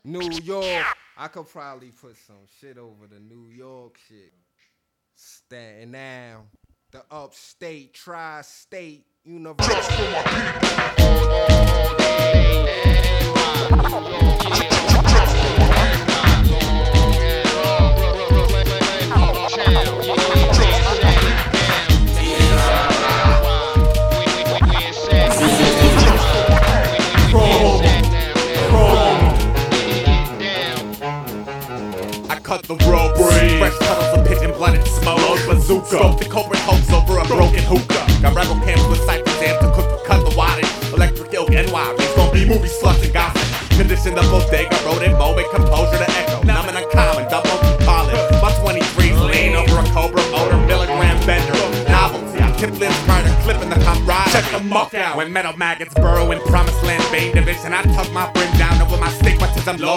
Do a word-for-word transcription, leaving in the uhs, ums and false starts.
New York. I could probably put some shit over the New York shit. Staten Island, the upstate, tri-state, university. Just for my cut the rope, fresh puddles of pigeon blood and smoke. Bazooka, scope the corporate hopes over a broken hookah. Got rebel camps with cypher jams to cook the cut the wattage. Electric Ilk N Y, it's gonna be movie sluts and gossip. Conditioned the bodega, wrote in moment, composure to echo. Numb and uncommon, double pollen. My twenty-threes lean over a Cobra motor, milligram bender. Novelty, I tip lips prior to clipping the camaraderie. Check the muck out when metal maggots burrow in promised land vein division. I tuck my brim down over my stigmatism low.